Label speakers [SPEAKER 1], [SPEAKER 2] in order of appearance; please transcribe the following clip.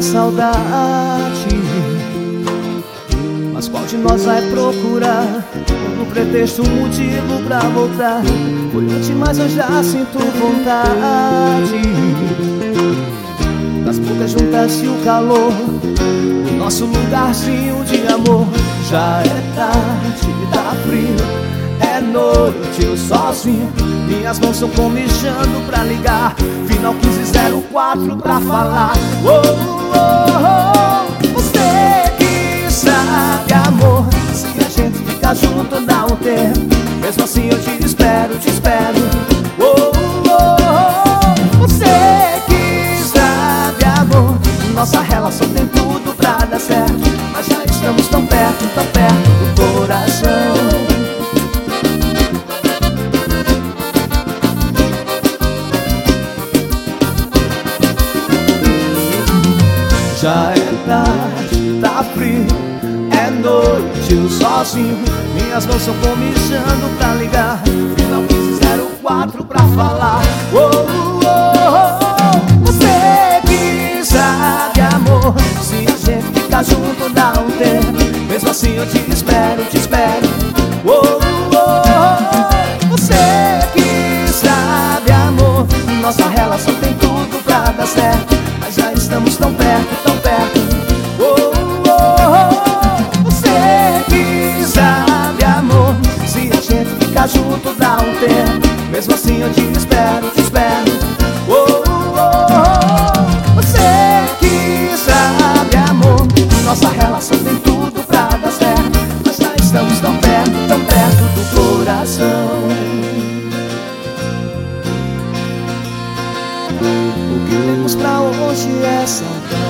[SPEAKER 1] saudade. Mas qual de nós vai procurar um pretexto, um motivo pra voltar? Foi ontem, mas eu já sinto vontade. Das bocas juntas-se o calor, o nosso lugarzinho de amor. Já é tarde, tá frio, é noite, eu sozinho. Minhas mãos estão comichando pra ligar. Final 1504 pra falar. Você que sabe, amor, se a gente ficar junto dá um tempo. Mesmo assim eu te espero, te espero. Você que sabe, amor, nossa relação tem tudo pra dar certo. Mas já estamos tão perto do coração. Já é tarde, tá frio, é noite, eu sozinho. Minhas mãos estão comichando pra ligar. Final 1504 pra falar. Você que sabe, amor, se a gente ficar junto dá um tempo. Mesmo assim eu te espero, te espero. Você que sabe, amor, nossa relação tem tudo pra dar certo. Mas já estamos tão perto do Você que sabe, amor, se a gente ficar junto dá um tempo. Mesmo assim eu te espero, te espero. Você que sabe, amor, nossa relação tem tudo pra dar certo. Mas já estamos tão perto do coração. O que temos pra hoje é saudade.